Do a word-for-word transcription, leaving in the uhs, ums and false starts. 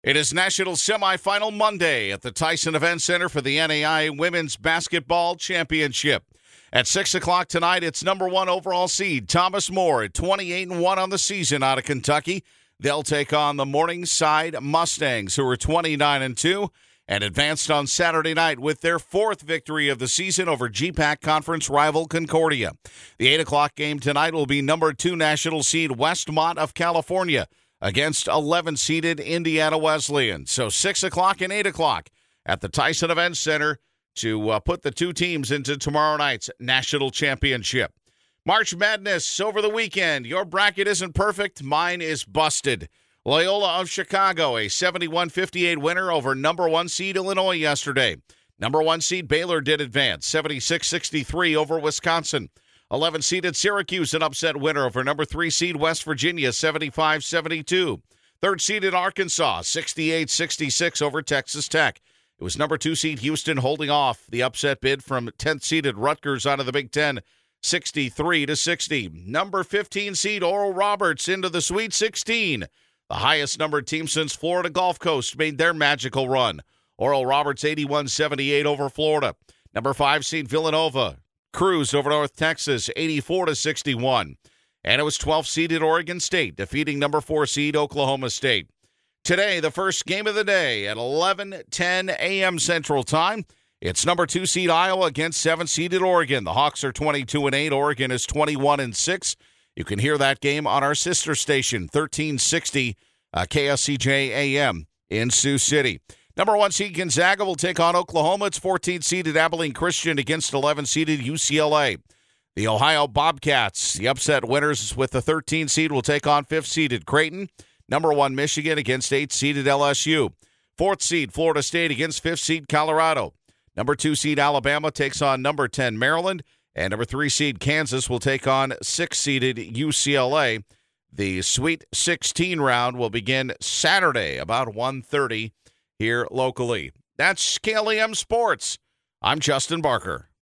It is National Semifinal Monday at the Tyson Event Center for the N A I A Women's Basketball Championship. At six o'clock tonight, it's number one overall seed Thomas More at twenty-eight and one on the season out of Kentucky. They'll take on the Morningside Mustangs, who are twenty-nine and two, and advanced on Saturday night with their fourth victory of the season over G PAC Conference rival Concordia. The eight o'clock game tonight will be number two national seed Westmont of California against eleven-seeded Indiana Wesleyan. So six o'clock and eight o'clock at the Tyson Event Center to uh, put the two teams into tomorrow night's national championship. March Madness over the weekend. Your bracket isn't perfect. Mine is busted. Loyola of Chicago, a seventy-one fifty-eight winner over number one seed Illinois yesterday. Number one seed Baylor did advance, seventy-six sixty-three over Wisconsin. eleven-seeded Syracuse, an upset winner over number three seed West Virginia, seventy-five seventy-two. Third-seeded Arkansas, sixty-eight sixty-six over Texas Tech. It was number two seed Houston holding off the upset bid from tenth-seeded Rutgers out of the Big Ten, sixty-three to sixty. Number fifteen seed Oral Roberts into the Sweet sixteen. The highest-numbered team since Florida Gulf Coast made their magical run. Oral Roberts eighty-one seventy-eight over Florida. Number five seed Villanova cruised over North Texas, eighty-four to sixty-one. And it was twelfth-seeded Oregon State defeating number four seed Oklahoma State. Today, the first game of the day at eleven ten a.m. Central Time. It's number two seed Iowa against seventh-seeded Oregon. The Hawks are twenty-two and eight. Oregon is twenty-one and six. You can hear that game on our sister station, thirteen sixty uh, K S C J A M in Sioux City. Number one seed Gonzaga will take on Oklahoma. It's fourteenth-seeded Abilene Christian against eleven-seeded U C L A. The Ohio Bobcats, the upset winners with the thirteenth seed, will take on fifth-seeded Creighton. Number one Michigan against eighth-seeded L S U. Fourth seed Florida State against fifth seed Colorado. Number two seed Alabama takes on number ten Maryland. And number three seed Kansas will take on sixth-seeded U C L A. The Sweet sixteen round will begin Saturday about one thirty here locally. That's K L E M Sports. I'm Justin Barker.